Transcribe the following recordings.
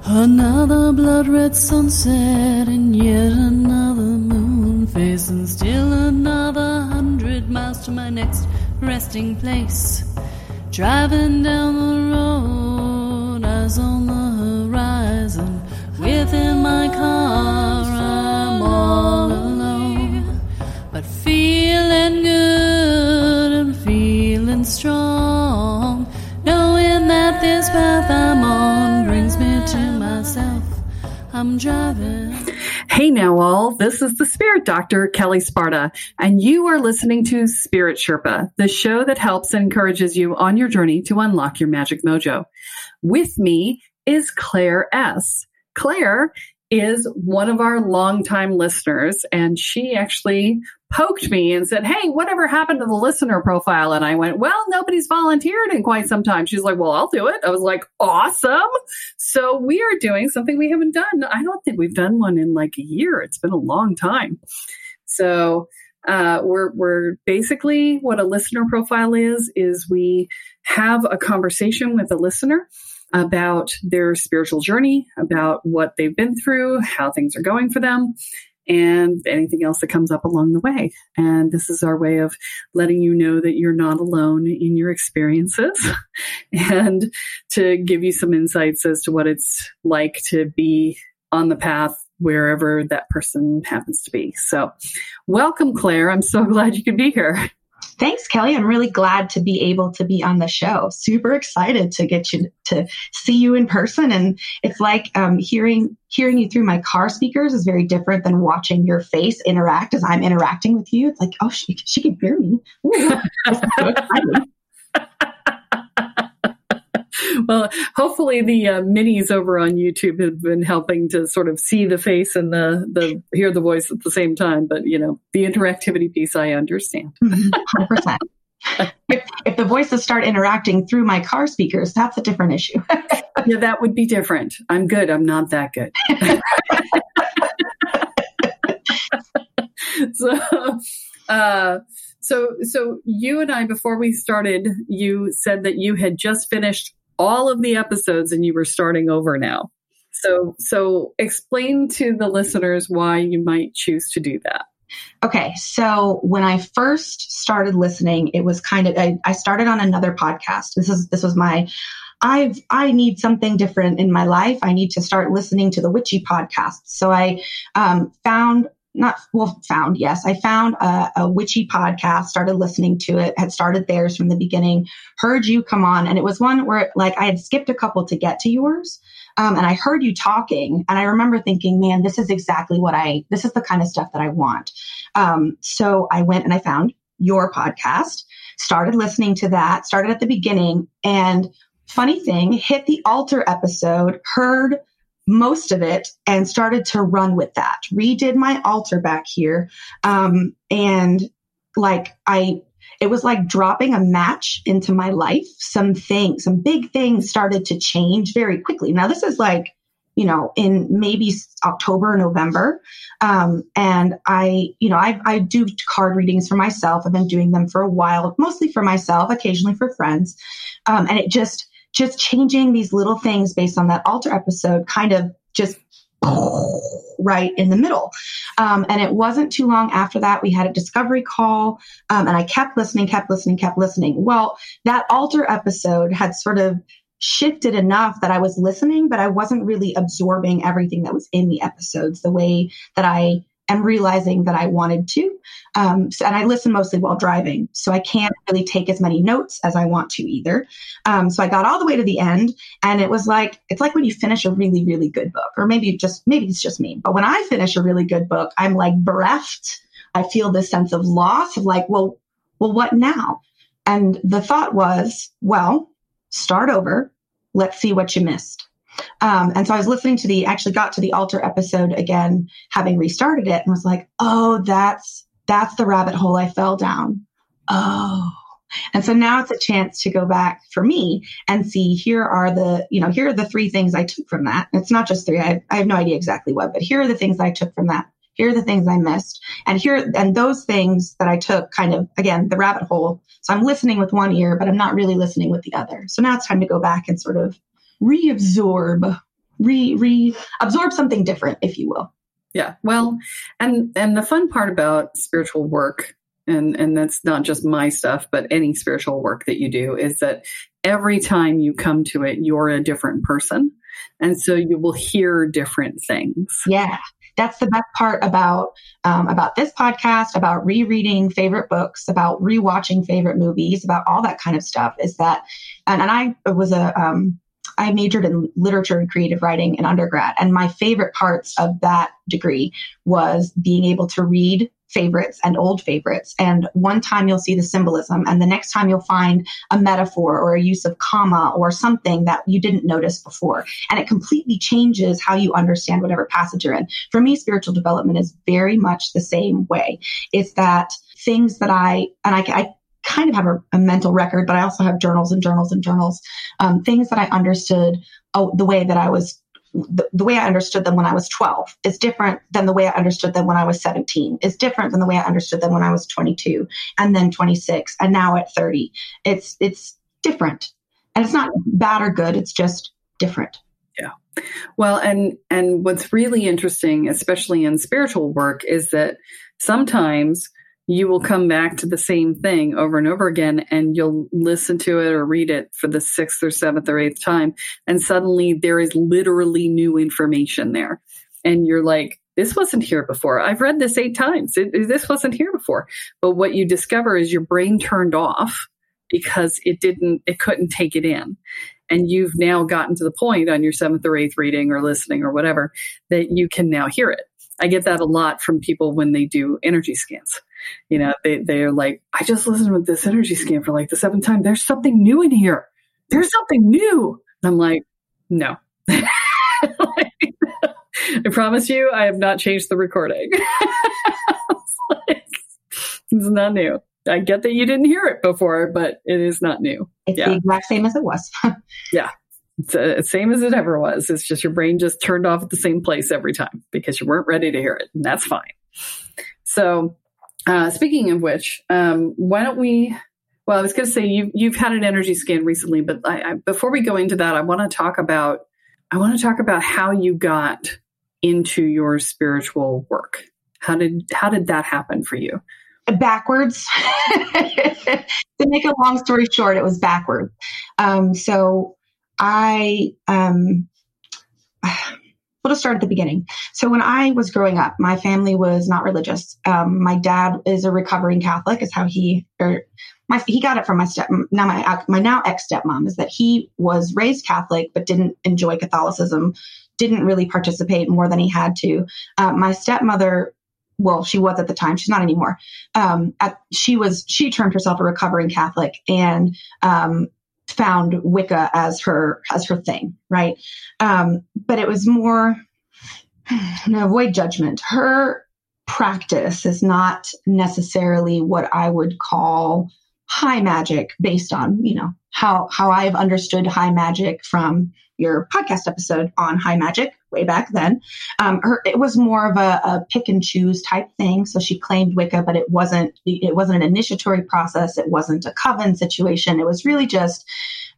Another blood-red sunset and yet another moon face, and still another 100 miles to my next resting place. Driving down the road, eyes on the horizon. Within my car, I'm all alone, but feeling good and feeling strong, knowing that this path I'm on brings me to myself. I'm driving. Hey now all, this is the Spirit Doctor, Kelly Sparta, and you are listening to Spirit Sherpa, the show that helps and encourages you on your journey to unlock your magic mojo. With me is Claire S. Claire is one of our longtime listeners, and she actually poked me and said, hey, whatever happened to the listener profile? And I went, well, nobody's volunteered in quite some time. She's like, well, I'll do it. I was like, awesome. So we are doing something we haven't done. I don't think we've done one in like a year. It's been a long time. So we're basically what a listener profile is we have a conversation with a listener about their spiritual journey, about what they've been through, how things are going for them, and anything else that comes up along the way. And this is our way of letting you know that you're not alone in your experiences and to give you some insights as to what it's like to be on the path wherever that person happens to be. So welcome, Claire. I'm so glad you could be here. Thanks, Kelly. I'm really glad to be able to be on the show. Super excited to get you to see you in person. And it's like hearing you through my car speakers is very different than watching your face interact as I'm interacting with you. It's like, oh, she can hear me. Ooh, that's so exciting. Well, hopefully the minis over on YouTube have been helping to sort of see the face and the hear the voice at the same time. But, you know, the interactivity piece, I understand. 100%. If the voices start interacting through my car speakers, that's a different issue. Yeah, that would be different. I'm good. I'm not that good. So you and I, before we started, you said that you had just finished all of the episodes and you were starting over now. So explain to the listeners why you might choose to do that. Okay. So when I first started listening, it was kind of, I started on another podcast. This was my, I need something different in my life. I need to start listening to the witchy podcast. So I found a witchy podcast, started listening to it, had started theirs from the beginning, heard you come on. And it was one where like I had skipped a couple to get to yours. And I heard you talking and I remember thinking, man, this is exactly this is the kind of stuff that I want. So I went and I found your podcast, started listening to that, started at the beginning, and funny thing, hit the altar episode, heard most of it and started to run with that. Redid my altar back here. And like it was like dropping a match into my life. Some big things started to change very quickly. Now this is like, you know, in maybe October, November. And I do card readings for myself. I've been doing them for a while, mostly for myself, occasionally for friends. And it just changing these little things based on that altar episode kind of just right in the middle. And it wasn't too long after that, we had a discovery call, and I kept listening. Well, that altar episode had sort of shifted enough that I was listening, but I wasn't really absorbing everything that was in the episodes the way that I am realizing that I wanted to. And I listen mostly while driving, so I can't really take as many notes as I want to either. So I got all the way to the end, and it was like, it's like when you finish a really, really good book, or maybe it's just me. But when I finish a really good book, I'm like bereft. I feel this sense of loss of like, well, what now? And the thought was, well, start over. Let's see what you missed. And so I was listening actually got to the altar episode again, having restarted it, and was like, oh, that's the rabbit hole I fell down. Oh. And so now it's a chance to go back for me and see, here are the three things I took from that. It's not just three. I have no idea exactly what, but here are the things I took from that. Here are the things I missed. And those things that I took kind of, again, the rabbit hole. So I'm listening with one ear, but I'm not really listening with the other. So now it's time to go back and sort of reabsorb absorb something different, if you will. Yeah. Well, and the fun part about spiritual work, and that's not just my stuff, but any spiritual work that you do, is that every time you come to it, you're a different person. And so you will hear different things. Yeah. That's the best part about this podcast, about rereading favorite books, about rewatching favorite movies, about all that kind of stuff, is that, and I was I majored in literature and creative writing in undergrad. And my favorite parts of that degree was being able to read favorites and old favorites. And one time you'll see the symbolism, and the next time you'll find a metaphor or a use of comma or something that you didn't notice before. And it completely changes how you understand whatever passage you're in. For me, spiritual development is very much the same way. It's that things that I kind of have a mental record, but I also have journals and journals and journals, things that I understood the way that I was, the way I understood them when I was 12 is different than the way I understood them when I was 17. It's different than the way I understood them when I was 22 and then 26 and now at 30. It's different, and it's not bad or good. It's just different. Yeah. Well, and what's really interesting, especially in spiritual work, is that sometimes you will come back to the same thing over and over again, and you'll listen to it or read it for the 6th or 7th or 8th time. And suddenly there is literally new information there. And you're like, this wasn't here before. I've read this 8 times. This wasn't here before. But what you discover is your brain turned off because it couldn't take it in. And you've now gotten to the point on your 7th or 8th reading or listening or whatever that you can now hear it. I get that a lot from people when they do energy scans. You know, they're like, I just listened to this energy scan for like the 7th time. There's something new in here. There's something new. And I'm like, no. I promise you, I have not changed the recording. It's not new. I get that you didn't hear it before, but it is not new. It's the exact same as it was. Yeah. It's the same as it ever was. It's just your brain just turned off at the same place every time because you weren't ready to hear it. And that's fine. So speaking of which, why don't we, well, I was going to say you've had an energy scan recently, but before we go into that, I want to talk about how you got into your spiritual work. How did that happen for you? Backwards. To make a long story short, it was backwards. So we'll just start at the beginning. So when I was growing up, my family was not religious. My dad is a recovering Catholic, is how he got it from my now ex-stepmom, is that he was raised Catholic, but didn't enjoy Catholicism, didn't really participate more than he had to. My stepmother, well, she was at the time, she's not anymore. She termed herself a recovering Catholic and, found Wicca as her thing. Right. But it was more, avoid judgment. Her practice is not necessarily what I would call high magic, based on, how I've understood high magic from your podcast episode on high magic way back then. It was more of a pick and choose type thing. So she claimed Wicca, but it wasn't an initiatory process. It wasn't a coven situation. It was really just,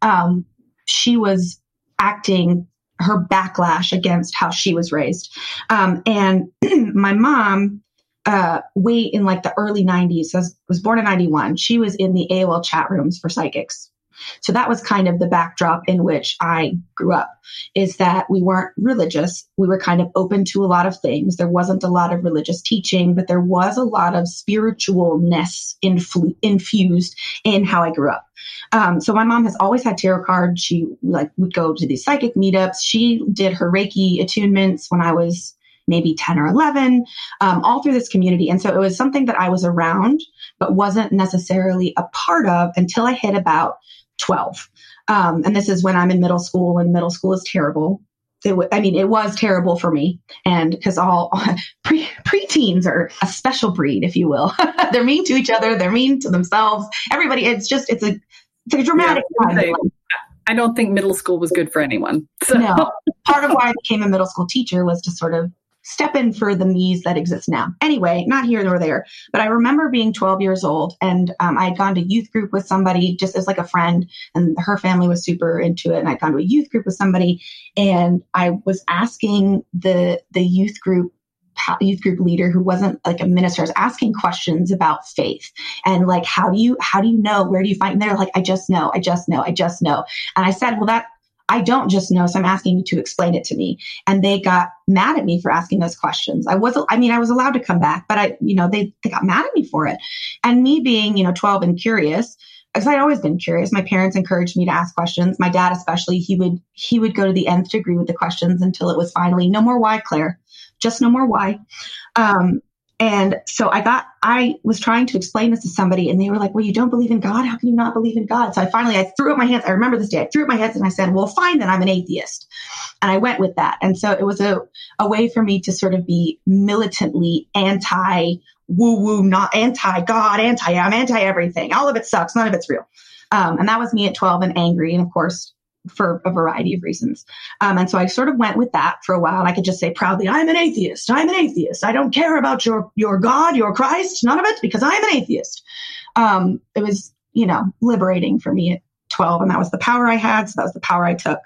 she was acting her backlash against how she was raised. And my mom, way in like the early 90s, so I was born in 91. She was in the AOL chat rooms for psychics. So that was kind of the backdrop in which I grew up, is that we weren't religious. We were kind of open to a lot of things. There wasn't a lot of religious teaching, but there was a lot of spiritualness infused in how I grew up. So my mom has always had tarot cards. She would go to these psychic meetups. She did her Reiki attunements when I was maybe 10 or 11, all through this community. And so it was something that I was around, but wasn't necessarily a part of until I hit about 12. And this is when I'm in middle school, and middle school is terrible. It was terrible for me. And because all preteens are a special breed, if you will. They're mean to each other. They're mean to themselves. Everybody, it's a dramatic time. I don't think middle school was good for anyone. So. No. Part of why I became a middle school teacher was to sort of step in for the me's that exist now. Anyway, not here nor there, but I remember being 12 years old and I had gone to youth group with somebody just as like a friend, and her family was super into it. And I'd gone to a youth group with somebody, and I was asking the youth group leader, who wasn't like a minister, was asking questions about faith and like, how do you know, where do you find, and they're like, I just know. And I said, well, I don't just know. So I'm asking you to explain it to me. And they got mad at me for asking those questions. I was allowed to come back, but they got mad at me for it. And me being, 12 and curious, because I'd always been curious. My parents encouraged me to ask questions. My dad, especially, he would go to the nth degree with the questions until it was finally, no more why, Claire, just no more why. And so I was trying to explain this to somebody, and they were like, well, you don't believe in God? How can you not believe in God? So I threw up my hands. I remember this day. I threw up my hands and I said, well, fine, then I'm an atheist. And I went with that. And so it was a way for me to sort of be militantly anti woo-woo, not anti-God, I'm anti-everything. All of it sucks. None of it's real. And that was me at 12 and angry. And of course, for a variety of reasons. And so I sort of went with that for a while. And I could just say proudly, I'm an atheist. I don't care about your God, your Christ, none of it, because I'm an atheist. It was, liberating for me at 12. And that was the power I had. So that was the power I took.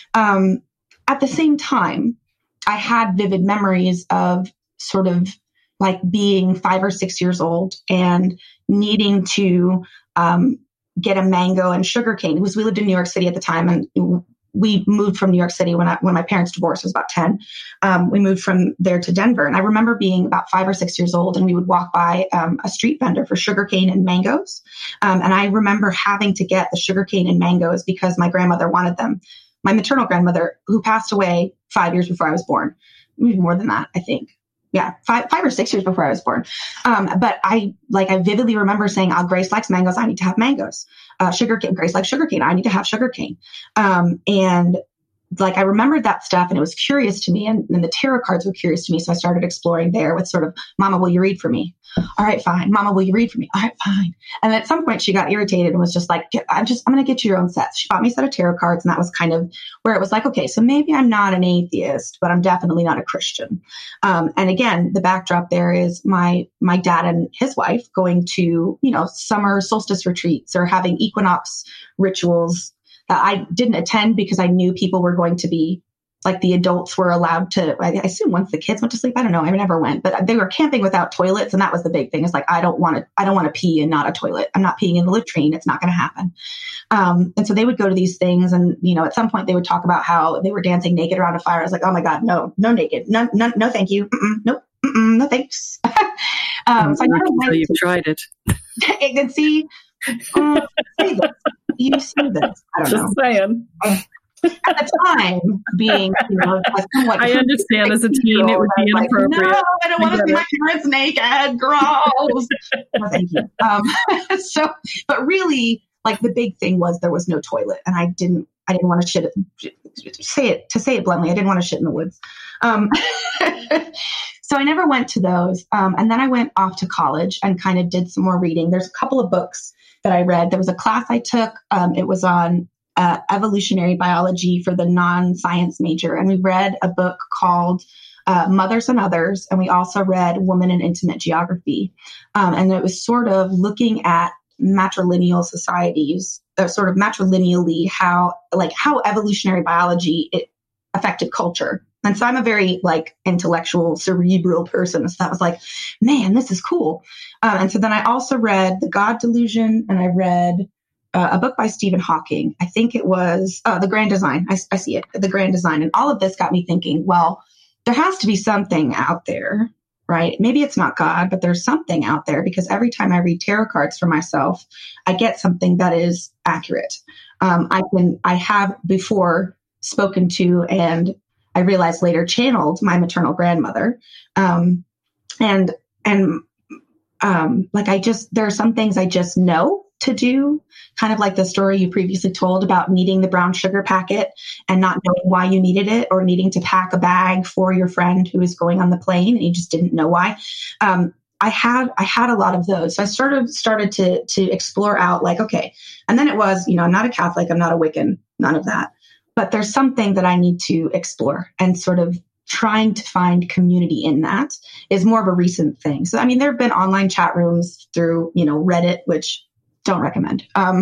At the same time, I had vivid memories of sort of like being 5 or 6 years old and needing to, get a mango and sugarcane. Because we lived in New York City at the time, and we moved from New York City when my parents divorced. I was about 10. We moved from there to Denver, and I remember being about 5 or 6 years old, and we would walk by a street vendor for sugarcane and mangoes. And I remember having to get the sugarcane and mangoes because my grandmother wanted them. My maternal grandmother, who passed away 5 years before I was born, maybe more than that, I think. Yeah, 5 or 6 years before I was born. But I vividly remember saying, Grace likes mangoes. I need to have mangoes. Sugarcane. Grace likes sugarcane. I need to have sugarcane. And I remembered that stuff, and it was curious to me, and the tarot cards were curious to me. So I started exploring there with sort of, Mama, will you read for me? All right, fine. Mama, will you read for me? All right, fine. And at some point she got irritated and was just like, I'm going to get you your own sets. She bought me a set of tarot cards, and that was kind of where it was like, okay, so maybe I'm not an atheist, but I'm definitely not a Christian. And again, the backdrop there is my dad and his wife going to, summer solstice retreats or having equinox rituals that I didn't attend because I knew people were going to be, like, the adults were allowed to, I assume once the kids went to sleep, I don't know, I never went, but they were camping without toilets. And that was the big thing. It's like, I don't want to pee in not a toilet. I'm not peeing in the latrine. It's not going to happen. And so they would go to these things, and, at some point they would talk about how they were dancing naked around a fire. I was like, oh my God, no naked. No, thank you. Nope. No, thanks. So I never went. You've tried it. And see, you see this. I don't know. Just saying. At the time, being, somewhat. I understand as a teen it would be inappropriate. No, I don't want to see my parents naked. Gross. No, thank you. But really, like, the big thing was there was no toilet, and I didn't want to shit. To say it bluntly, I didn't want to shit in the woods. So I never went to those. And then I went off to college and kind of did some more reading. There's a couple of books that I read. There was a class I took. It was on evolutionary biology for the non-science major. And we read a book called Mothers and Others. And we also read Woman in Intimate Geography. And it was sort of looking at matrilineal societies, sort of matrilineally, how evolutionary biology it affected culture. And so I'm a very intellectual, cerebral person. So that was like, man, this is cool. And so then I also read The God Delusion, and I read a book by Stephen Hawking. I think it was The Grand Design. I see it, The Grand Design. And all of this got me thinking, well, there has to be something out there, right? Maybe it's not God, but there's something out there, because every time I read tarot cards for myself, I get something that is accurate. I have before spoken to, and I realized later channeled, my maternal grandmother. There are some things I just know to do, kind of like the story you previously told about needing the brown sugar packet and not knowing why you needed it, or needing to pack a bag for your friend who is going on the plane and you just didn't know why. I had a lot of those. So I started to explore out, like, okay. And then it was, I'm not a Catholic, I'm not a Wiccan, none of that. But there's something that I need to explore and sort of trying to find community in that is more of a recent thing. So, I mean, there have been online chat rooms through, Reddit, which don't recommend.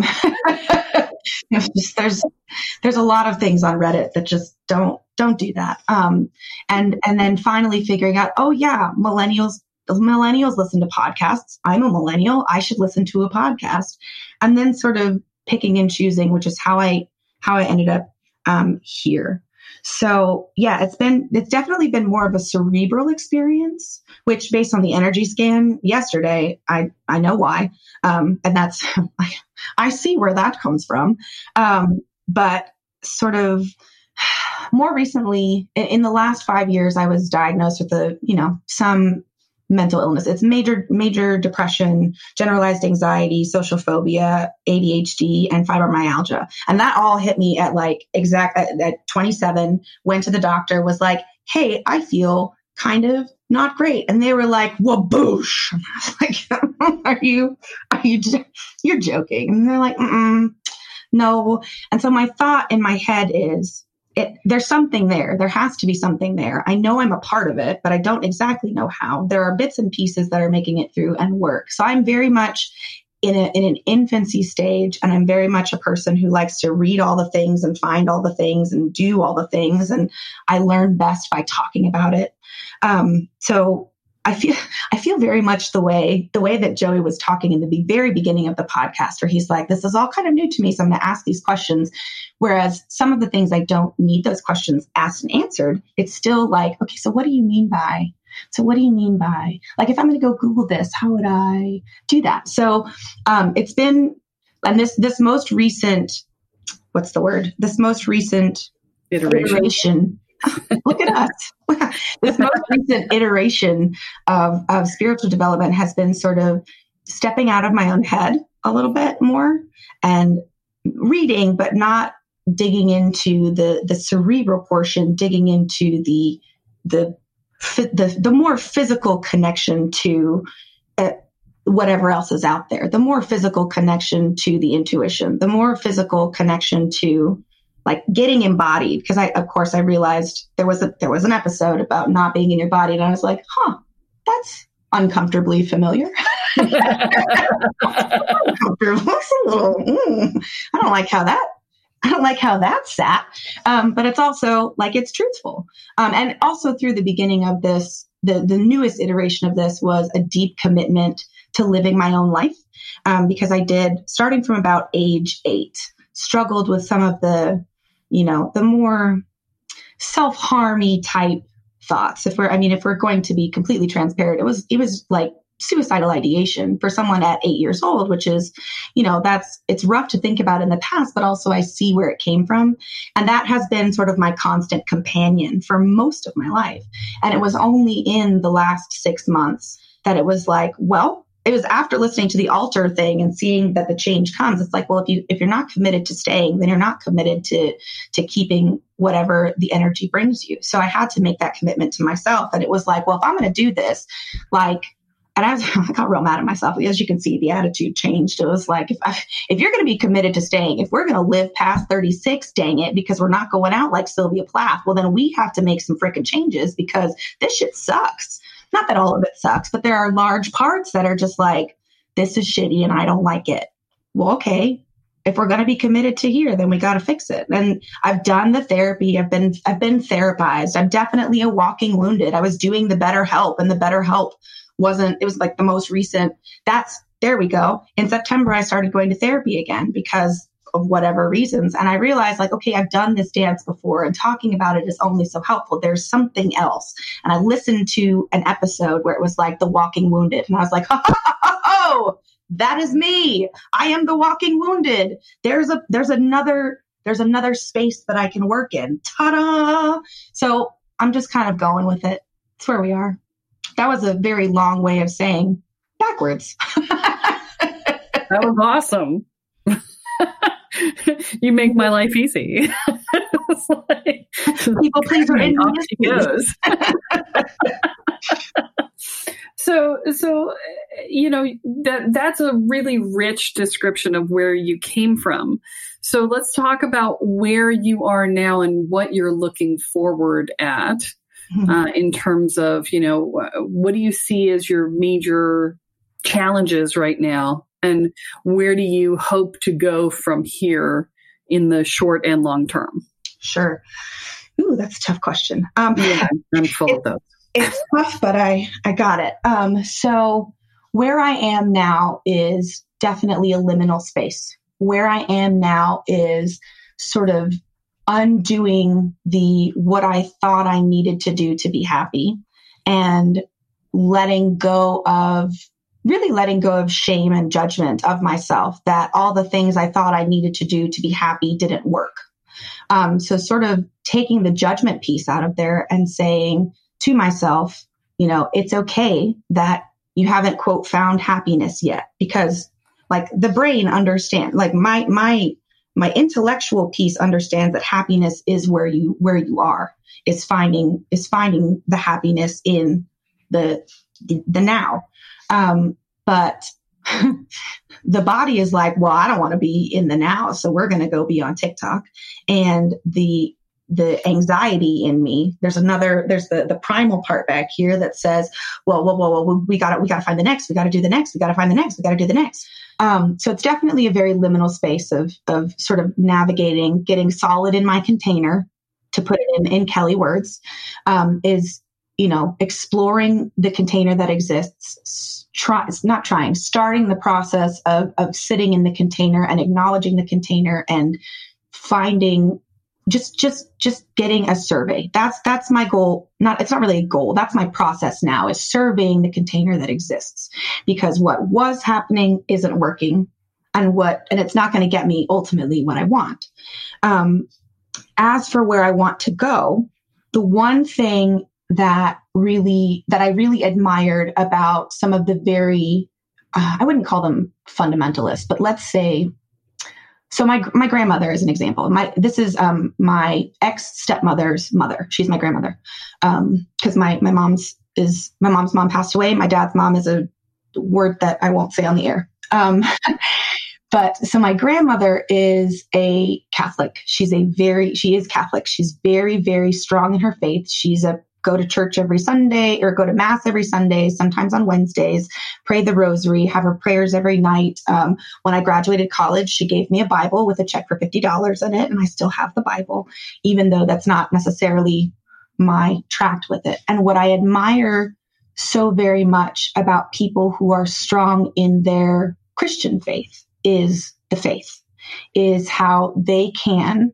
There's a lot of things on Reddit that just don't do that. And then finally figuring out, oh yeah, millennials listen to podcasts. I'm a millennial. I should listen to a podcast. And then sort of picking and choosing, which is how I ended up here. So yeah, it's definitely been more of a cerebral experience, which based on the energy scan yesterday, I know why. And that's, I see where that comes from. But sort of more recently in the last 5 years, I was diagnosed with some mental illness. It's major depression, generalized anxiety, social phobia, ADHD, and fibromyalgia. And that all hit me at at 27, went to the doctor, was like, hey, I feel kind of not great. And they were like, waboosh. And I was like, you're joking. And they're like, no. And so my thought in my head is, there's something there. There has to be something there. I know I'm a part of it, but I don't exactly know how. There are bits and pieces that are making it through and work. So I'm very much in an infancy stage, and I'm very much a person who likes to read all the things and find all the things and do all the things. And I learn best by talking about it. So I feel very much the way that Joey was talking in the very beginning of the podcast, where he's like, this is all kind of new to me, so I'm going to ask these questions. Whereas some of the things I don't need those questions asked and answered. It's still like, okay, so what do you mean by? So what do you mean by? Like, if I'm going to go Google this, how would I do that? So it's been, and this most recent, what's the word? This most recent iteration. Look at us. This most recent iteration of spiritual development has been sort of stepping out of my own head a little bit more and reading, but not digging into the cerebral portion, digging into the more physical connection to whatever else is out there, the more physical connection to the intuition, the more physical connection to like getting embodied. Because I realized there was an episode about not being in your body, and I was like, that's uncomfortably familiar. Uncomfortable. It's a little, I don't like how that sat. But it's also like, it's truthful. And also through the beginning of this, the newest iteration of this was a deep commitment to living my own life. Because I did, starting from about age 8, struggled with some of the more self-harmy type thoughts. If we're going to be completely transparent, it was like suicidal ideation for someone at 8 years old, which is, it's rough to think about in the past, but also I see where it came from. And that has been sort of my constant companion for most of my life. And it was only in the last 6 months that it was like, well, it was after listening to the altar thing and seeing that the change comes. It's like, well, if you're not committed to staying, then you're not committed to keeping whatever the energy brings you. So I had to make that commitment to myself. And it was like, well, if I'm going to do this, and I got real mad at myself. As you can see, the attitude changed. It was like, if you're going to be committed to staying, if we're going to live past 36, dang it, because we're not going out like Sylvia Plath, well, then we have to make some freaking changes because this shit sucks. Not that all of it sucks, but there are large parts that are just like, this is shitty and I don't like it. Well, okay. If we're going to be committed to here, then we got to fix it. And I've done the therapy. I've been therapized. I'm definitely a walking wounded. I was doing the BetterHelp, and the BetterHelp it was like the most recent. There we go. In September, I started going to therapy again because of whatever reasons. And I realized like, okay, I've done this dance before and talking about it is only so helpful. There's something else. And I listened to an episode where it was like the walking wounded. And I was like, oh, that is me. I am the walking wounded. There's another space that I can work in. Ta-da! So I'm just kind of going with it. It's where we are. That was a very long way of saying backwards. That was awesome. You make my life easy. People please are in. Off she goes. So that's a really rich description of where you came from. So let's talk about where you are now and what you're looking forward at. in terms of, what do you see as your major challenges right now? And where do you hope to go from here in the short and long term? Sure. Ooh, that's a tough question. Yeah, I'm full of those. It's tough, but I got it. So where I am now is definitely a liminal space. Where I am now is sort of undoing what I thought I needed to do to be happy, and letting go of shame and judgment of myself, that all the things I thought I needed to do to be happy didn't work. So sort of taking the judgment piece out of there and saying to myself, it's okay that you haven't, quote, found happiness yet, because like the brain understands, like my intellectual piece understands that happiness is where you are, is finding the happiness in the now. But the body is like, well, I don't want to be in the now, so we're going to go be on TikTok. And the anxiety in me, there's the primal part back here that says, well, we got to find the next, we got to do the next, we got to find the next, we got to do the next. So it's definitely a very liminal space of sort of navigating, getting solid in my container, to put it in Kelly words, is, exploring the container that exists, starting the process of sitting in the container and acknowledging the container and finding, just getting a survey. That's my goal. It's not really a goal. That's my process now, is surveying the container that exists, because what was happening isn't working, and it's not going to get me ultimately what I want. As for where I want to go, the one thing that I really admired about some of the very, I wouldn't call them fundamentalists, but let's say, so my grandmother is an example. This is my ex-stepmother's mother. She's my grandmother. Because my mom's mom passed away. My dad's mom is a word that I won't say on the air. But so my grandmother is a Catholic. She is Catholic. She's very, very strong in her faith. She's go to church every Sunday, or go to mass every Sunday, sometimes on Wednesdays, pray the rosary, have her prayers every night. When I graduated college, she gave me a Bible with a check for $50 in it. And I still have the Bible, even though that's not necessarily my tract with it. And what I admire so very much about people who are strong in their Christian faith is the faith, is how they can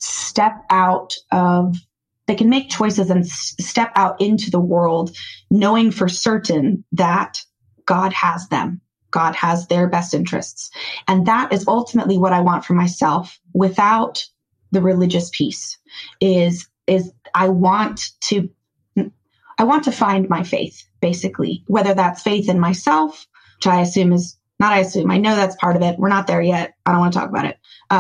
they can make choices and step out into the world, knowing for certain that God has them. God has their best interests. And that is ultimately what I want for myself without the religious piece, is I want to find my faith, basically, whether that's faith in myself, which I know that's part of it. We're not there yet. I don't want to talk about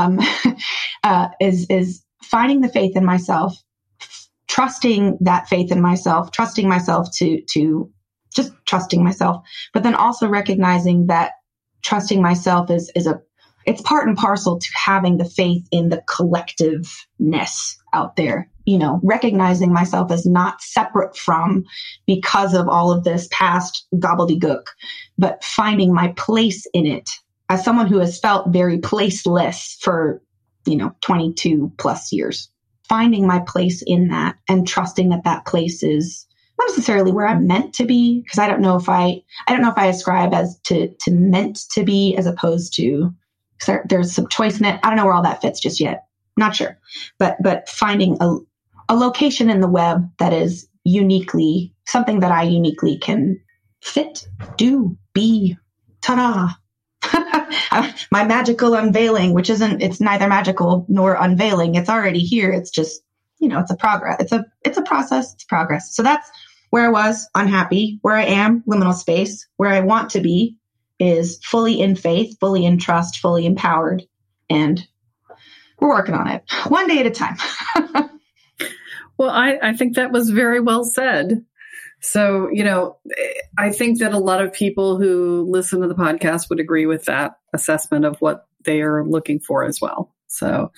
it. Is finding the faith in myself, trusting that faith in myself, trusting myself to just trusting myself, but then also recognizing that trusting myself it's part and parcel to having the faith in the collectiveness out there, recognizing myself as not separate from, because of all of this past gobbledygook, but finding my place in it as someone who has felt very placeless for, 22 plus years. Finding my place in that and trusting that place is not necessarily where I'm meant to be, because I don't know if I ascribe as to meant to be, as opposed to, there's some choice in it. I don't know where all that fits just yet. Not sure, but finding a location in the web that is uniquely something that I uniquely can fit, do, be, ta-da. My magical unveiling, it's neither magical nor unveiling. It's already here. It's just, it's a progress. It's a process. It's progress. So that's where I was, unhappy. Where I am, liminal space. Where I want to be is fully in faith, fully in trust, fully empowered. And we're working on it one day at a time. Well, I think that was very well said. So, I think that a lot of people who listen to the podcast would agree with that assessment of what they are looking for as well. So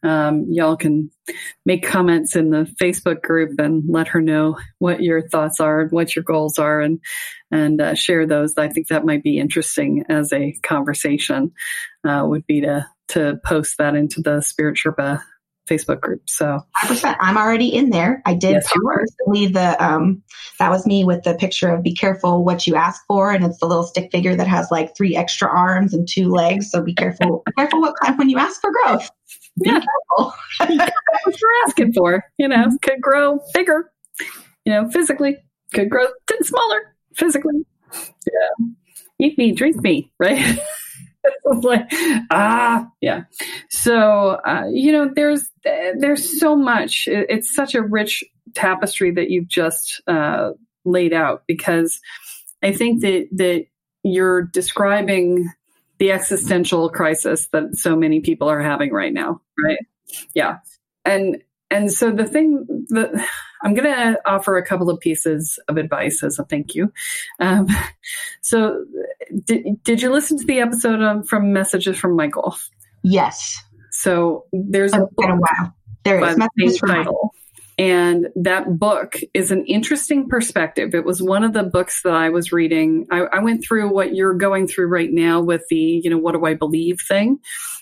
Y'all can make comments in the Facebook group and let her know what your thoughts are, what your goals are, and share those. I think that might be interesting as a conversation, would be to post that into the Spirit Sherpa Facebook group. So 100%. I'm already in there. I did post recently that was me with the picture of be careful what you ask for. And it's the little stick figure that has like 3 extra arms and 2 legs. So be careful what kind when you ask for growth. Be careful. What you're asking for, could grow bigger, physically, could grow smaller physically. Yeah. Eat me, drink me, right? Like, yeah. So, there's so much. It's such a rich tapestry that you've just laid out, because I think that you're describing the existential crisis that so many people are having right now, right? Yeah. And so the thing that I'm going to offer a couple of pieces of advice as a thank you. So did you listen to the episode from Messages from Michael? Yes. So there's a book there is Messages from Michael. And that book is an interesting perspective. It was one of the books that I was reading. I went through what you're going through right now with the, what do I believe thing.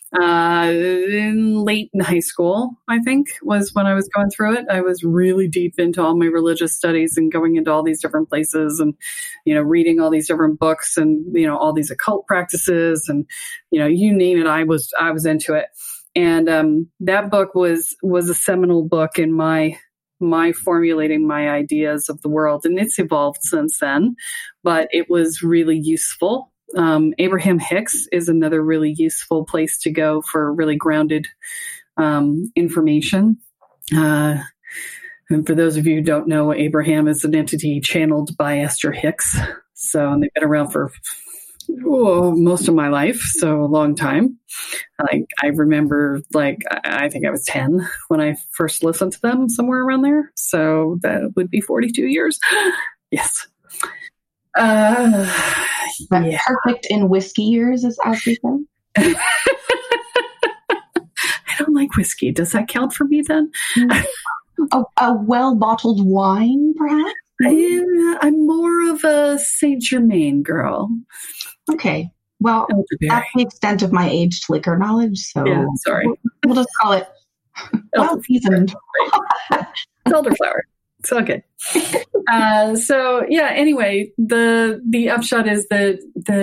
Late in high school, I think, was when I was going through it. I was really deep into all my religious studies and going into all these different places and, reading all these different books and, all these occult practices and, you name it, I was into it. And that book was a seminal book in my formulating my ideas of the world. And it's evolved since then, but it was really useful. Abraham Hicks is another really useful place to go for really grounded information. And for those of you who don't know, Abraham is an entity channeled by Esther Hicks. So they've been around for most of my life, so a long time. I remember, I think I was 10 when I first listened to them, somewhere around there. So that would be 42 years. Yes. Perfect in whiskey years, as we say. I don't like whiskey. Does that count for me then? A well-bottled wine, perhaps? I'm more of a Saint Germain girl. Okay. Well, that's the extent of my aged liquor knowledge. So yeah, sorry. We'll just call it well-seasoned. It's elderflower. It's all good. So yeah, anyway, the upshot is that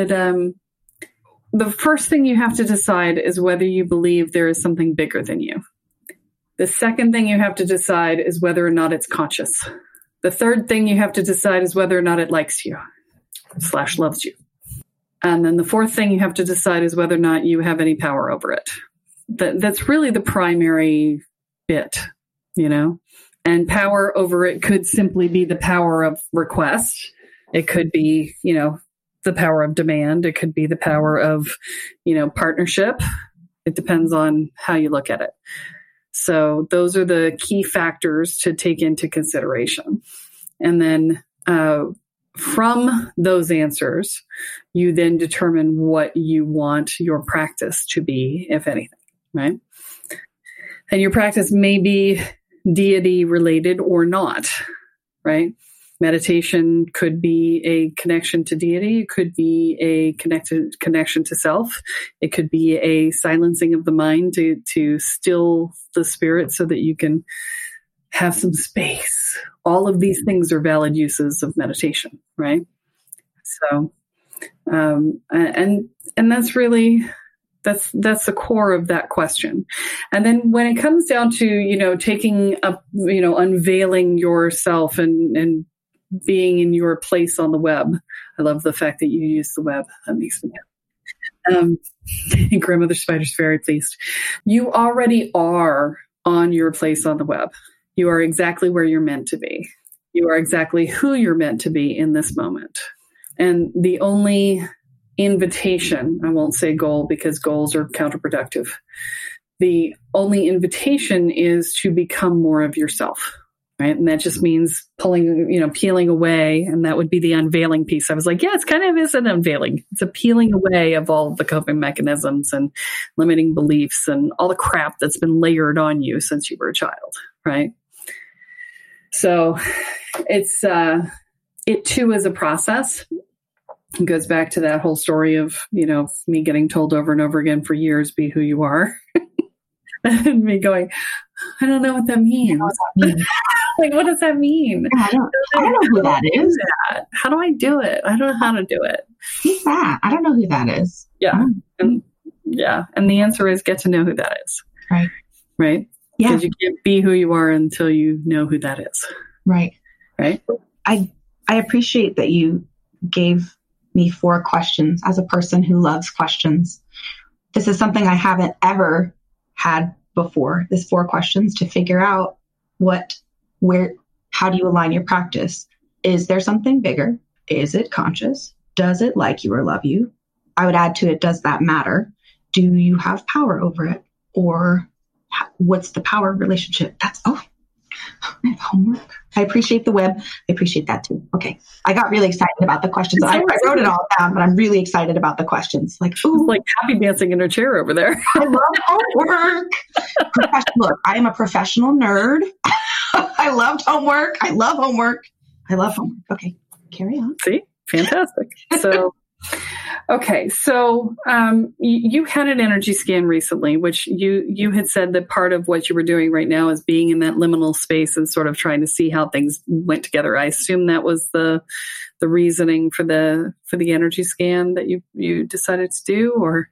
the first thing you have to decide is whether you believe there is something bigger than you. The second thing you have to decide is whether or not it's conscious. The third thing you have to decide is whether or not it likes you / loves you. And then the fourth thing you have to decide is whether or not you have any power over it. That's really the primary bit, and power over it could simply be the power of request. It could be, the power of demand. It could be the power of, partnership. It depends on how you look at it. So those are the key factors to take into consideration. And then from those answers, you then determine what you want your practice to be, if anything, right? And your practice may be deity related or not, right? Meditation could be a connection to deity. It could be a connection to self. It could be a silencing of the mind to still the spirit so that you can have some space. All of these things are valid uses of meditation, right? So, and that's really, that's the core of that question. And then when it comes down to, taking up, unveiling yourself and being in your place on the web. I love the fact that you use the web. That makes me happy. Grandmother Spider's very pleased. You already are on your place on the web. You are exactly where you're meant to be. You are exactly who you're meant to be in this moment. And the only invitation, I won't say goal because goals are counterproductive. The only invitation is to become more of yourself, right? And that just means peeling away. And that would be the unveiling piece. I was like, yeah, it's kind of is an unveiling. It's a peeling away of all the coping mechanisms and limiting beliefs and all the crap that's been layered on you since you were a child. Right. So it's, it too is a process. It goes back to that whole story of, me getting told over and over again for years, be who you are. And me going, I don't know what that means. Like, what does that mean? I don't know who that is. How do I do it? I don't know how to do it. Who's that? I don't know who that is. Yeah. And the answer is get to know who that is. Right. Right. Yeah. Because you can't be who you are until you know who that is. Right. Right. I appreciate that you gave me 4 questions as a person who loves questions. This is something I haven't ever had before. This 4 questions to figure out how do you align your practice? Is there something bigger? Is it conscious? Does it like you or love you? I would add to it, does that matter? Do you have power over it? Or what's the power relationship? I have homework. I appreciate the web. I appreciate that too. Okay. I got really excited about the questions. I wrote it all down, but I'm really excited about the questions. Like, ooh, like happy dancing in her chair over there. I love homework. Look, I am a professional nerd. I loved homework. I love homework. Okay. Carry on. See? Fantastic. So, okay. So, you had an energy scan recently, which you had said that part of what you were doing right now is being in that liminal space and sort of trying to see how things went together. I assume that was the reasoning for the energy scan that you decided to do, or?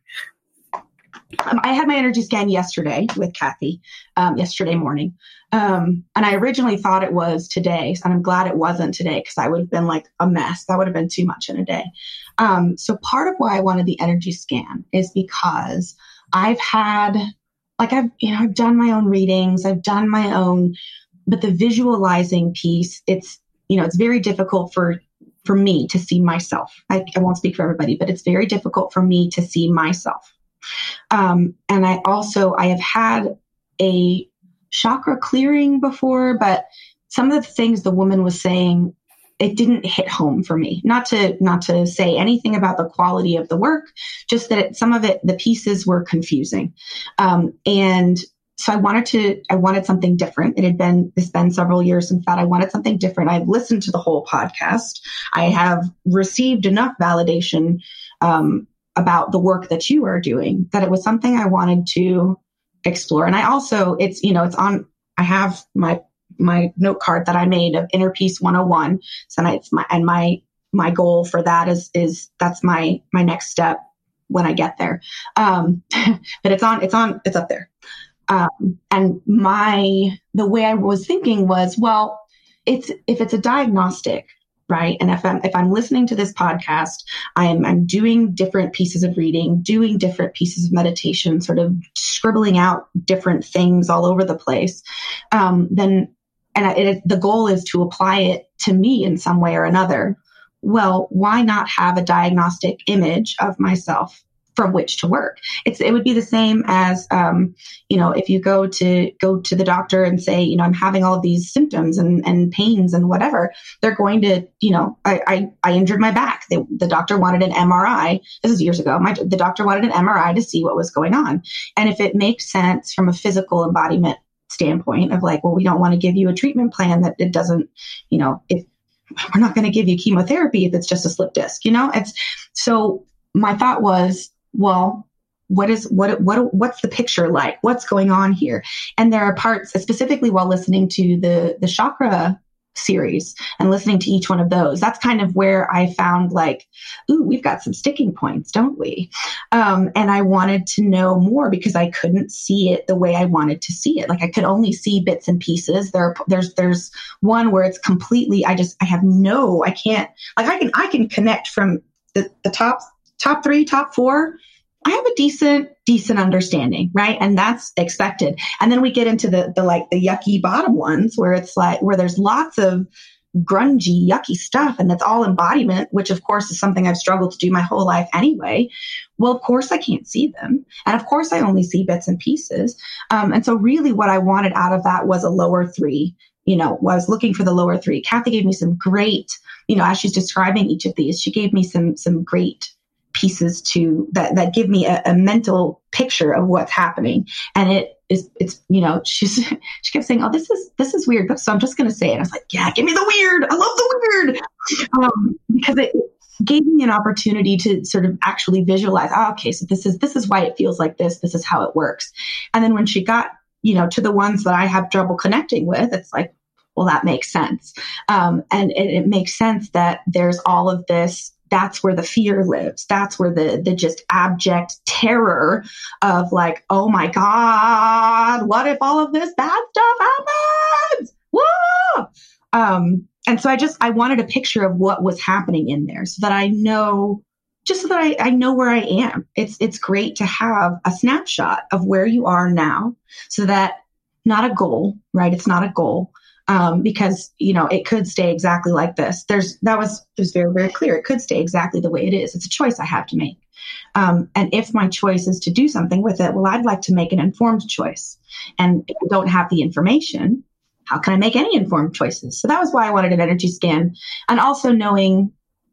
I had my energy scan yesterday with Kathy, yesterday morning. And I originally thought it was today. And I'm glad it wasn't today because I would have been like a mess. That would have been too much in a day. So part of why I wanted the energy scan is because I've done my own readings. I've done my own, but the visualizing piece, it's very difficult for me to see myself. I won't speak for everybody, but it's very difficult for me to see myself. And I have had a chakra clearing before, but some of the things the woman was saying, it didn't hit home for me. Not to say anything about the quality of the work, just that some of it, the pieces were confusing. And so I wanted something different. It's been several years since that. I wanted something different. I've listened to the whole podcast. I have received enough validation, about the work that you are doing, that it was something I wanted to explore. And I also, I have my note card that I made of Inner Peace 101. So my goal for that is that's my next step when I get there. But it's up there. And the way I was thinking was, well, if it's a diagnostic, right? And if I'm listening to this podcast, I'm doing different pieces of reading, doing different pieces of meditation, sort of scribbling out different things all over the place. The goal is to apply it to me in some way or another. Well, why not have a diagnostic image of myself from which to work? It would be the same as, if you go to the doctor and say, I'm having all of these symptoms and pains and whatever, they're going to, I injured my back. The doctor wanted an MRI. This is years ago. The doctor wanted an MRI to see what was going on. And if it makes sense from a physical embodiment standpoint of like, well, we don't want to give you a treatment plan that it doesn't, if we're not going to give you chemotherapy if it's just a slip disc, so my thought was, well, what's the picture like? What's going on here? And there are parts, specifically while listening to the chakra series and listening to each one of those, that's kind of where I found like, ooh, we've got some sticking points, don't we? And I wanted to know more because I couldn't see it the way I wanted to see it. Like I could only see bits and pieces. There's one where it's completely, I can connect from the top 3, top 4, I have a decent understanding, right? And that's expected. And then we get into the yucky bottom ones where it's like, where there's lots of grungy, yucky stuff. And that's all embodiment, which of course is something I've struggled to do my whole life anyway. Well, of course I can't see them. And of course I only see bits and pieces. And so really what I wanted out of that was a lower 3, was looking for the lower three. Kathy gave me some great, as she's describing each of these, she gave me some great pieces that give me a mental picture of what's happening. And she kept saying, oh, this is weird. So I'm just going to say it. I was like, yeah, give me the weird. I love the weird. Because it gave me an opportunity to sort of actually visualize, okay, so this is why it feels like this. This is how it works. And then when she got, to the ones that I have trouble connecting with, it's like, well, that makes sense. And it makes sense that there's all of this. That's where the fear lives. That's where the just abject terror of like, oh my God, what if all of this bad stuff happens? Whoa! And so I wanted a picture of what was happening in there so that I know, just so that I know where I am. It's great to have a snapshot of where you are now so that not a goal, right? It's not a goal. Because, it could stay exactly like this. It was very, very clear. It could stay exactly the way it is. It's a choice I have to make. And if my choice is to do something with it, well, I'd like to make an informed choice. And if I don't have the information, how can I make any informed choices? So that was why I wanted an energy scan. And also knowing,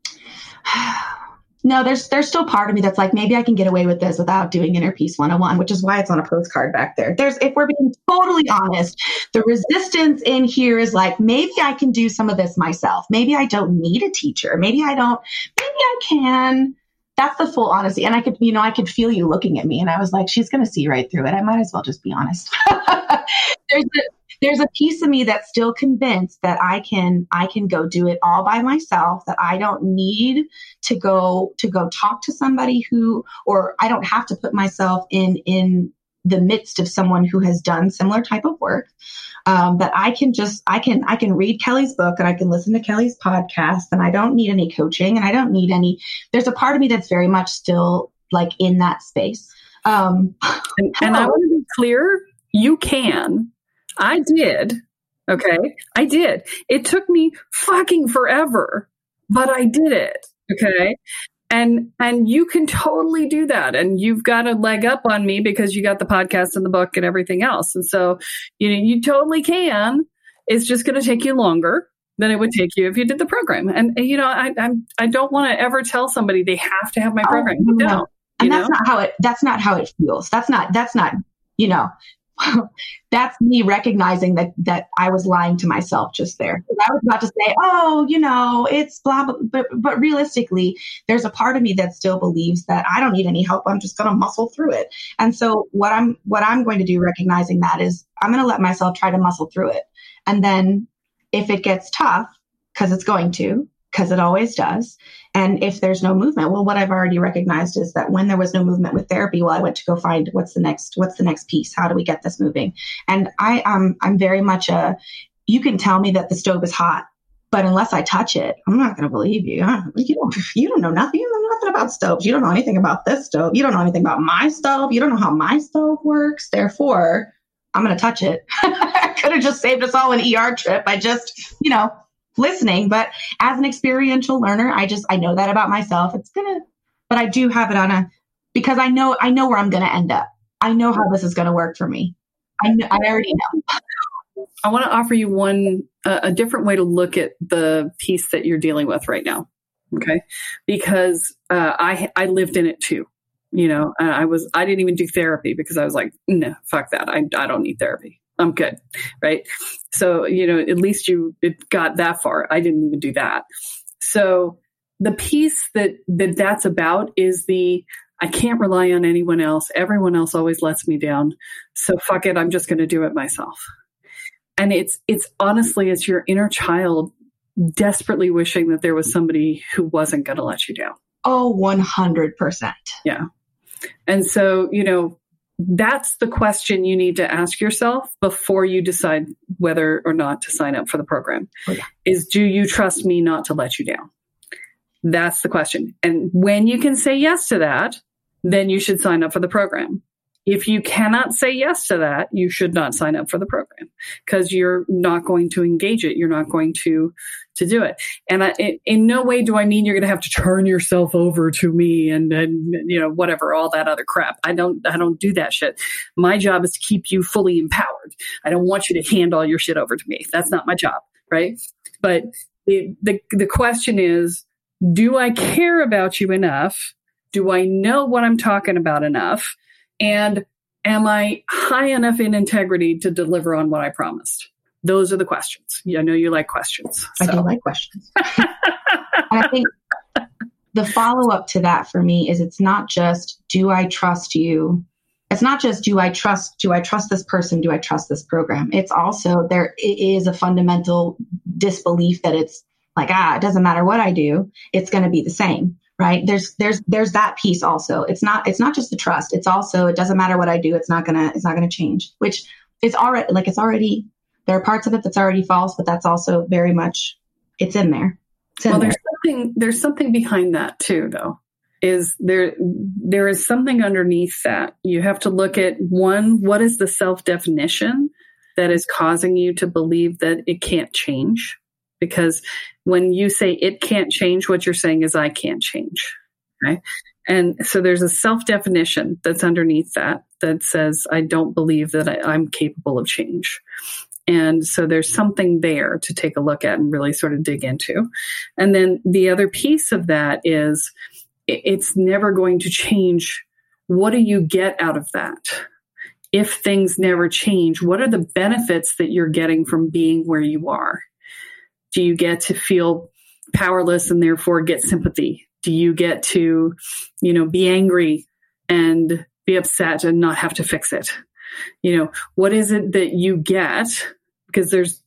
no, there's still part of me that's like, maybe I can get away with this without doing Inner Peace 101, which is why it's on a postcard back there. If we're being totally honest, the resistance in here is like, maybe I can do some of this myself. Maybe I don't need a teacher. Maybe I can. That's the full honesty. And I could feel you looking at me and I was like, she's going to see right through it. I might as well just be honest. There's a piece of me that's still convinced that I can go do it all by myself, that I don't need to go talk to somebody or I don't have to put myself in the midst of someone who has done similar type of work. That I can read Kelly's book and I can listen to Kelly's podcast and I don't need any coaching and I don't need there's a part of me that's very much still like in that space. And I want to be clear, you can. I did. Okay. I did. It took me fucking forever, but I did it. Okay. And you can totally do that. And you've got a leg up on me because you got the podcast and the book and everything else. And so, you totally can. It's just going to take you longer than it would take you if you did the program. And I don't want to ever tell somebody they have to have my program. No. And that's not how it feels. That's not, that's me recognizing that I was lying to myself just there. I was about to say, it's blah, blah, but realistically, there's a part of me that still believes that I don't need any help. I'm just going to muscle through it. And so what I'm going to do, recognizing that, is I'm going to let myself try to muscle through it. And then if it gets tough, because it always does. And if there's no movement, well, what I've already recognized is that when there was no movement with therapy, well, I went to go find what's the next piece? How do we get this moving? And I'm very much you can tell me that the stove is hot, but unless I touch it, I'm not going to believe you. You don't know nothing. You know nothing about stoves. You don't know anything about this stove. You don't know anything about my stove. You don't know how my stove works. Therefore, I'm going to touch it. I could have just saved us all an ER trip. I just, listening, but as an experiential learner, I know that about myself. But I do have it because I know where I'm going to end up. I know how this is going to work for me. I already know. I want to offer you a different way to look at the piece that you're dealing with right now. Okay. Because, I lived in it too, I didn't even do therapy because I was like, no, fuck that. I don't need therapy. I'm good. Right. So, at least it got that far. I didn't even do that. So the piece that's about is I can't rely on anyone else. Everyone else always lets me down. So fuck it. I'm just going to do it myself. And it's honestly, it's your inner child desperately wishing that there was somebody who wasn't going to let you down. Oh, 100%. Yeah. And so, that's the question you need to ask yourself before you decide whether or not to sign up for the program. Okay. Is, do you trust me not to let you down? That's the question. And when you can say yes to that, then you should sign up for the program. If you cannot say yes to that, you should not sign up for the program because you're not going to engage it. You're not going to do it. And in no way do I mean you're going to have to turn yourself over to me and whatever, all that other crap. I don't do that shit. My job is to keep you fully empowered. I don't want you to hand all your shit over to me. That's not my job. Right. But the question is, do I care about you enough? Do I know what I'm talking about enough? And am I high enough in integrity to deliver on what I promised? Those are the questions. I know you like questions. So. I do like questions. And I think the follow-up to that for me is it's not just, do I trust you? It's not just, do I trust this person? Do I trust this program? It's also, it is a fundamental disbelief that it's like, it doesn't matter what I do, it's going to be the same. Right. There's that piece also. It's not just the trust. It's also, it doesn't matter what I do. It's not going to change, which is already, there are parts of it that's already false, but that's also very much, it's in there. There's something behind that too, though, is there is something underneath that. You have to look at what is the self-definition that is causing you to believe that it can't change? Because when you say it can't change, what you're saying is I can't change. Right. And so there's a self-definition that's underneath that says, I don't believe that I'm capable of change. And so there's something there to take a look at and really sort of dig into. And then the other piece of that is it's never going to change. What do you get out of that? If things never change, what are the benefits that you're getting from being where you are? Do you get to feel powerless and therefore get sympathy? Do you get to, be angry and be upset and not have to fix it? What is it that you get? Because there's,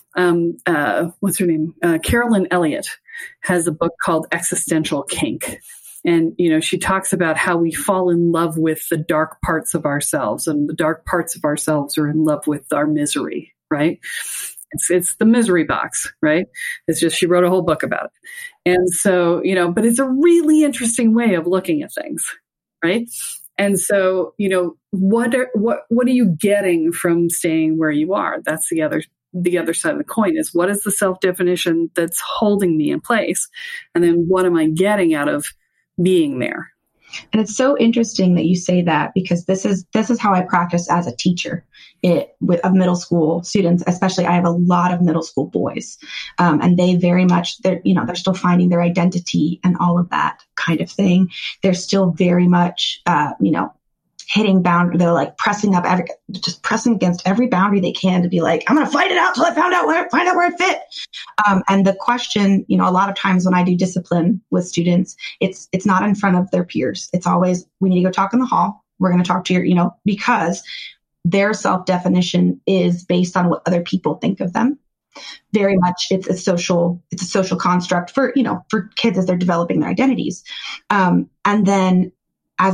what's her name? Carolyn Elliott has a book called Existential Kink. And, she talks about how we fall in love with the dark parts of ourselves, and the dark parts of ourselves are in love with our misery, right? It's the misery box, right? It's just, she wrote a whole book about it. And so, but it's a really interesting way of looking at things, right? And so, what are you getting from staying where you are? That's the other side of the coin, is what is the self-definition that's holding me in place? And then what am I getting out of being there? And it's so interesting that you say that, because this is how I practice as a teacher of middle school students. Especially, I have a lot of middle school boys, and they very much they're still finding their identity and all of that kind of thing. They're still very much hitting boundary. They're like pressing against every boundary they can to be like, I'm going to fight it out till I find out where it fit. And the question, a lot of times when I do discipline with students, it's not in front of their peers. It's always, we need to go talk in the hall. We're going to talk to your, because their self-definition is based on what other people think of them. Very much, it's a social construct for kids as they're developing their identities. And then I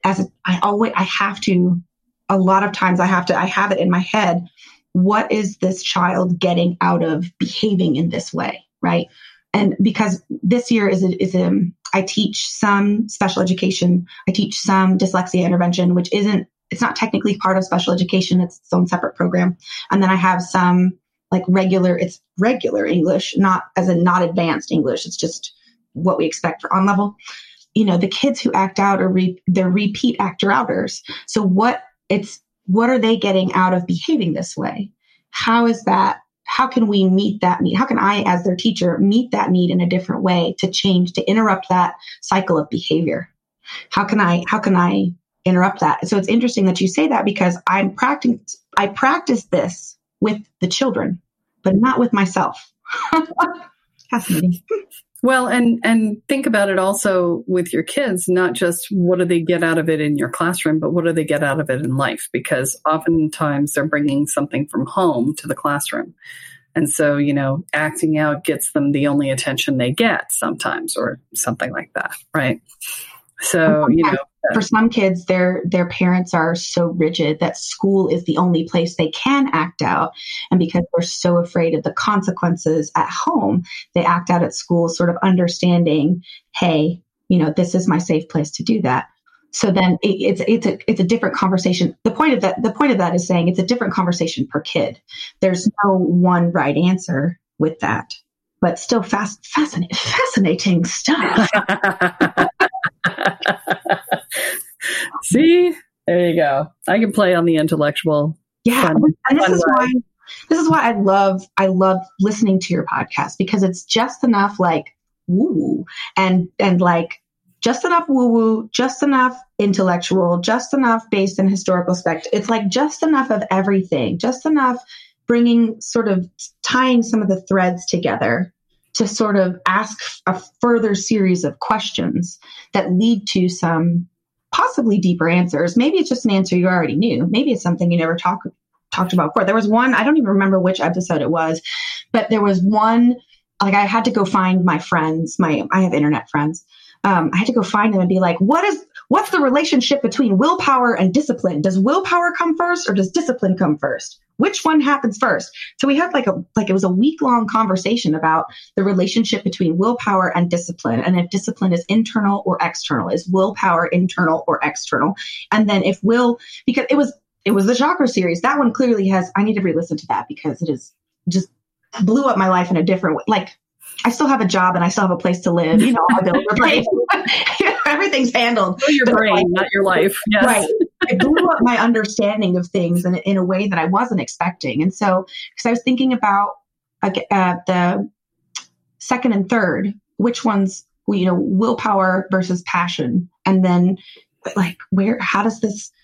have it in my head. What is this child getting out of behaving in this way? Right. And because this year I teach some special education. I teach some dyslexia intervention, which it's not technically part of special education. It's its own separate program. And then I have some regular English, not advanced English. It's just what we expect for on level. The kids who act out they're repeat actor outers. So what are they getting out of behaving this way? How is that? How can we meet that need? How can I, as their teacher, meet that need in a different way to change, to interrupt that cycle of behavior? How can I interrupt that? So it's interesting that you say that, because I practice this with the children, but not with myself. Fascinating. Well, and think about it also with your kids, not just what do they get out of it in your classroom, but what do they get out of it in life? Because oftentimes they're bringing something from home to the classroom. And so, acting out gets them the only attention they get sometimes, or something like that. Right. So, for some kids, their parents are so rigid that school is the only place they can act out. And because they're so afraid of the consequences at home, they act out at school, sort of understanding, hey, this is my safe place to do that. So then it's a different conversation. The point of that is saying it's a different conversation per kid. There's no one right answer with that, but still fascinating stuff. See, there you go. I can play on the intellectual. Yeah, and this is why I love listening to your podcast, because it's just enough like woo and like just enough woo woo, just enough intellectual, just enough based in historical spect. It's like just enough of everything, just enough bringing sort of tying some of the threads together to sort of ask a further series of questions that lead to some possibly deeper answers. Maybe it's just an answer you already knew. Maybe it's something you never talked about before. There was one, I don't even remember which episode it was, but there was one, like I had to go find my friends, I have internet friends. I had to go find them and be like, what's the relationship between willpower and discipline? Does willpower come first or does discipline come first? Which one happens first? So we had it was a week-long conversation about the relationship between willpower and discipline. And if discipline is internal or external, is willpower internal or external? And then because it was the chakra series. That one clearly I need to re-listen to that because it is just blew up my life in a different way. Like I still have a job and I still have a place to live. You know, I build a brain. Everything's handled. Your brain, not your life. Yes. Right. It blew up my understanding of things in a way that I wasn't expecting. And so, because I was thinking about the second and third, which ones, willpower versus passion. And then like, how does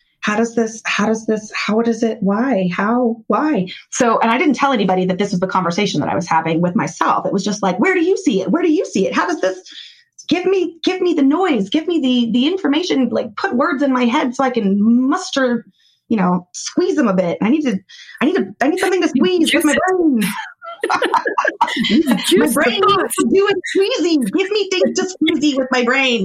it, why? So, and I didn't tell anybody that this was the conversation that I was having with myself. It was just like, where do you see it? Where do you see it? How does this give me the noise, give me the information, like put words in my head so I can muster, squeeze them a bit. I need something to squeeze with my brain. My brain needs to do it squeezy. Give me things to squeezy with my brain.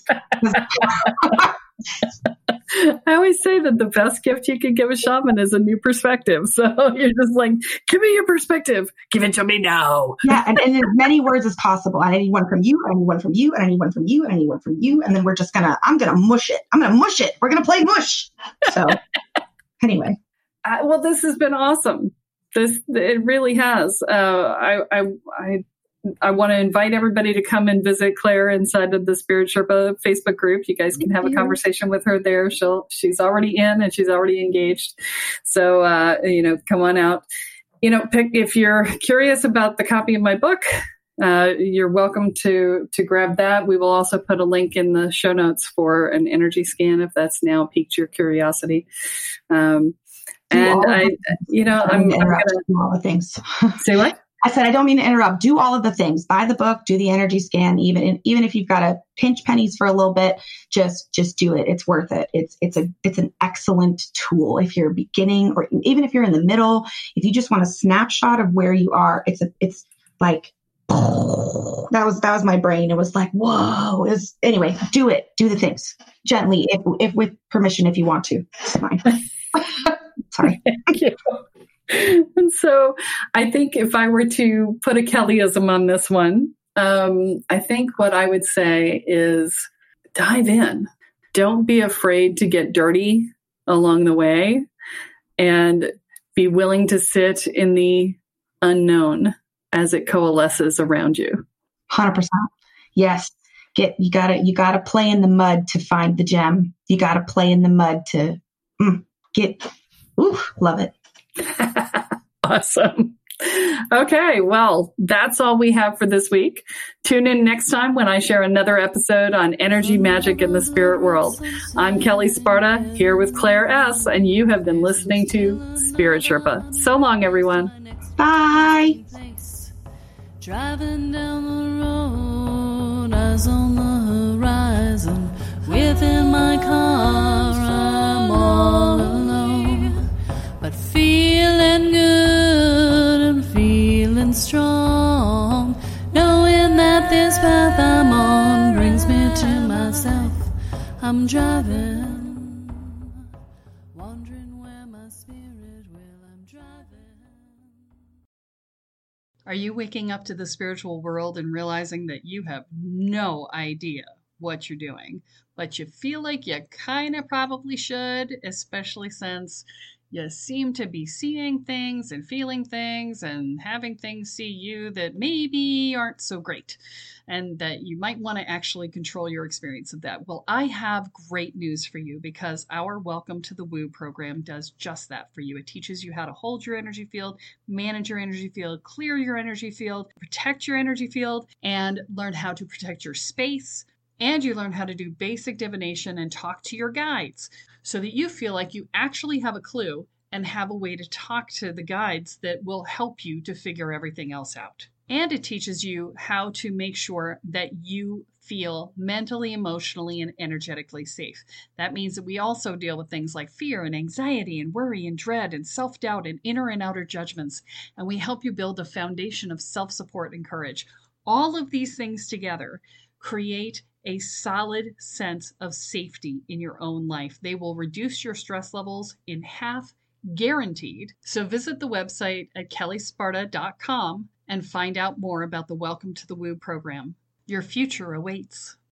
I always say that the best gift you can give a shaman is a new perspective. So you're just like, give me your perspective. Give it to me now. Yeah. And in as many words as possible. I need one from you. I need one from you. And I need one from you. And I need one from you. And then I'm going to mush it. We're going to play mush. So anyway. Well, this has been awesome. It really has. I want to invite everybody to come and visit Claire inside of the Spirit Sherpa Facebook group. You guys can have a conversation with her there. She's already in and she's already engaged. So, come on out. If you're curious about the copy of my book, you're welcome to grab that. We will also put a link in the show notes for an energy scan if that's now piqued your curiosity. I'm going to do all the things. Say what? I said, I don't mean to interrupt. Do all of the things. Buy the book, do the energy scan, even if you've got to pinch pennies for a little bit, just do it. It's worth it. It's an excellent tool. If you're beginning or even if you're in the middle, if you just want a snapshot of where you are, it's like, that was my brain. It was like, whoa. Anyway, do it. Do the things gently, if with permission, if you want to. It's fine. Sorry. Thank you. And so I think if I were to put a Kellyism on this one, I think what I would say is dive in. Don't be afraid to get dirty along the way and be willing to sit in the unknown as it coalesces around you. 100%. Yes. You gotta play in the mud to find the gem. You gotta play in the mud to love it. Awesome. Okay, well, that's all we have for this week. Tune in next time when I share another episode on energy, magic, and the spirit world. I'm Kelly Sparta, here with Claire S., and you have been listening to Spirit Sherpa. So long, everyone. Bye. Driving down the road, eyes on the horizon. Within my car, I'm all alone, but feeling good and feeling strong, knowing that this path I'm on brings me to myself. I'm driving, wondering where my spirit will. I'm driving. Are you waking up to the spiritual world and realizing that you have no idea what you're doing, but you feel like you kind of probably should, especially since you seem to be seeing things and feeling things and having things see you that maybe aren't so great, and that you might want to actually control your experience of that. Well, I have great news for you, because our Welcome to the Woo program does just that for you. It teaches you how to hold your energy field, manage your energy field, clear your energy field, protect your energy field, and learn how to protect your space. And you learn how to do basic divination and talk to your guides, so that you feel like you actually have a clue and have a way to talk to the guides that will help you to figure everything else out. And it teaches you how to make sure that you feel mentally, emotionally, and energetically safe. That means that we also deal with things like fear and anxiety and worry and dread and self-doubt and inner and outer judgments. And we help you build a foundation of self-support and courage. All of these things together create a solid sense of safety in your own life. They will reduce your stress levels in half, guaranteed. So visit the website at kellysparta.com and find out more about the Welcome to the Woo program. Your future awaits.